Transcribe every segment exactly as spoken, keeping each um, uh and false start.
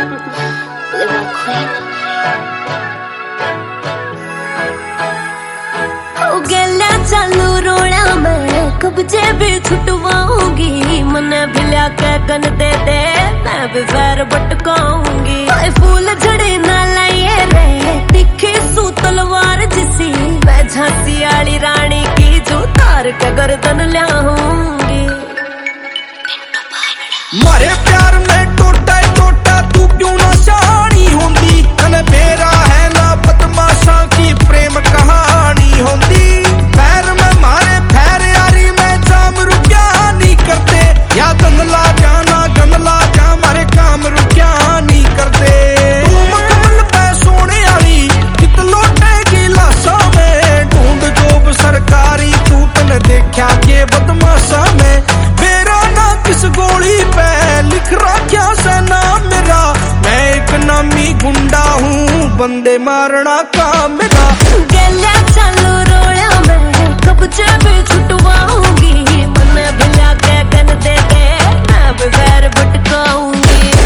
चालू रोड़ा मैं कब जेबी छुटवाऊंगी, मने भी लिया गन दे दे मैं भी पैर बटकाऊंगी। फूल झड़े ना लाइए रे दिखे सू तलवार जिसी, मैं झांसी वाली रानी की जो तार के गर्दन ल्याऊंगी। मारे प्यार में टोटा टोटा तू क्यों ना शानी होंदी, कने मेरा है ना बदमाशा की प्रेम कहानी होंदी। पैर में मारे पैर यारी में जाम रुकिया नहीं करते, या गंदला जाना गंदला जा मारे काम रुकिया नहीं करते। तू मखमल पे सोने वाली कित लोटेगी लाशा में, ढूंढ जोब सरकारी तू तने देखा के बदमाशा में। मेरा ना किस गोली पे लिख रखा से नाम मेरा, मैं एक नामी गुंडा हूँ बंदे मारना काम मेरा। गलिया चालू रोया मैं कब जेबी छुटवाऊंगी, मने भी लिया गन दे दे मैं भी पैर बटकाऊंगी।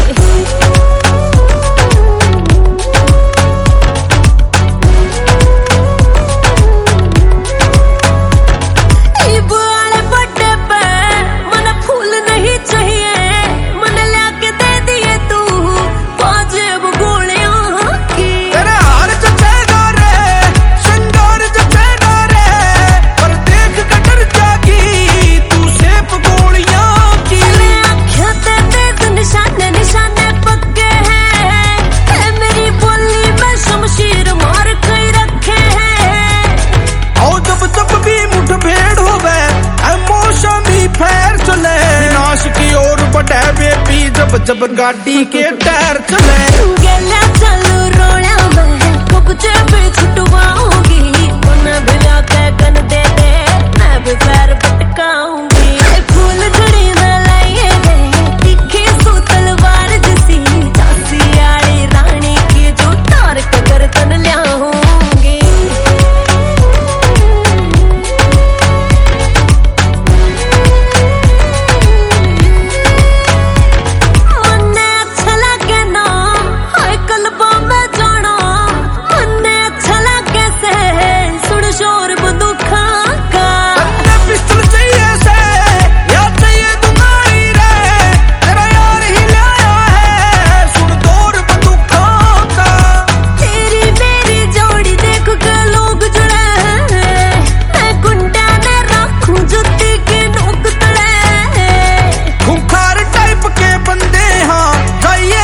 जब गाड़ी के टायर चले गलिया चालू रोड़ा मैं कब जेबी छुटवाऊंगी, मने भी लिया गन दे दे मैं भी पैर बटकाऊंगी। फूल झड़ी ना लाइए रे दिखे सू तलवार जिसी, झांसी वाली रानी की जो तार के गर्दन ल्याऊंगी।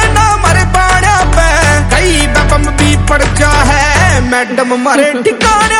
मैडम मारे ठिकाने